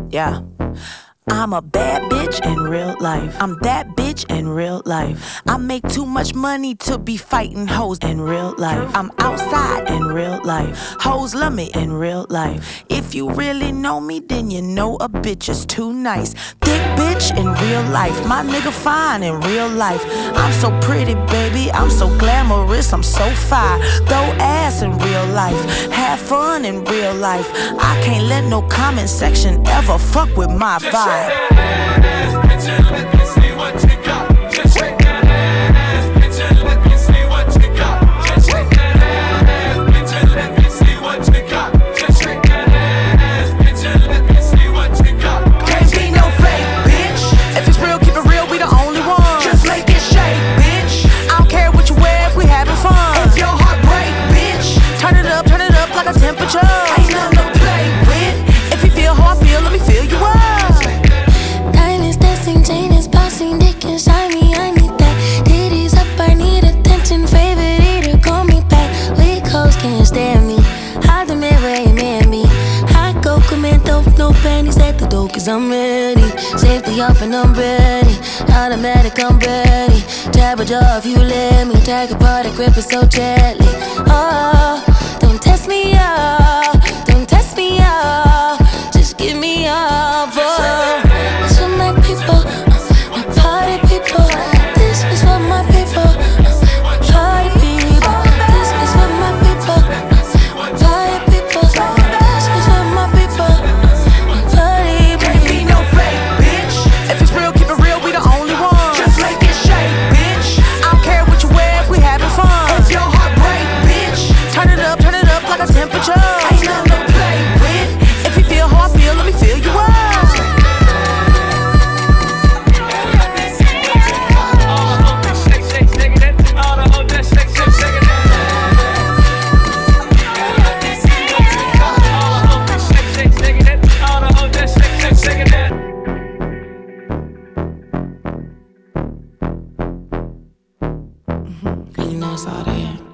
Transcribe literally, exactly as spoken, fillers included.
Yeah. I'm a bad bitch in real life. I'm that bitch in real life. I make too much money to be fighting hoes in real life. I'm outside in real life. Hoes love me in real life. If you really know me, then you know a bitch is too nice. Thick bitch in real life. My nigga fine in real life. I'm so pretty, baby. I'm so glamorous. I'm so fire. Throw ass in real life. Have fun in real life. I can't let no comment section ever fuck with my vibe. Shake that ass, bitch, and let me see what you got. Just shake that ass, bitch, and let me see what you got. Just shake that ass, bitch, and let me see what you got. Just shake that ass, bitch, and let me see what you got. Can't be no fake, bitch. If it's real, keep it real, we the only ones. Just make it shake, bitch. I don't care what you wear if we having fun. If your heart break, bitch, turn it up, turn it up like a temperature. Ain't nothing to play with. If you feel how I feel, let me feel you up. Can't stand me. Hide the mirror, you man me. Hot go commando with no panties at the door, cause I'm ready. Safety off and I'm ready. Automatic, I'm ready. Tap a jaw if you let me. Tag apart and grip it so gently. Oh, don't test me up. Don't test me up. Just give me up. Oh, this for my people. My party people. This is for my people. Party people. Ain't nothing to play with. If you feel how I feel, let me feel you up. Shake, shake, shake it. All the hoes just shake, shake, shake it. Shake, shake, shake it. All the hoes just shake, shake, shake it. You know it's all there.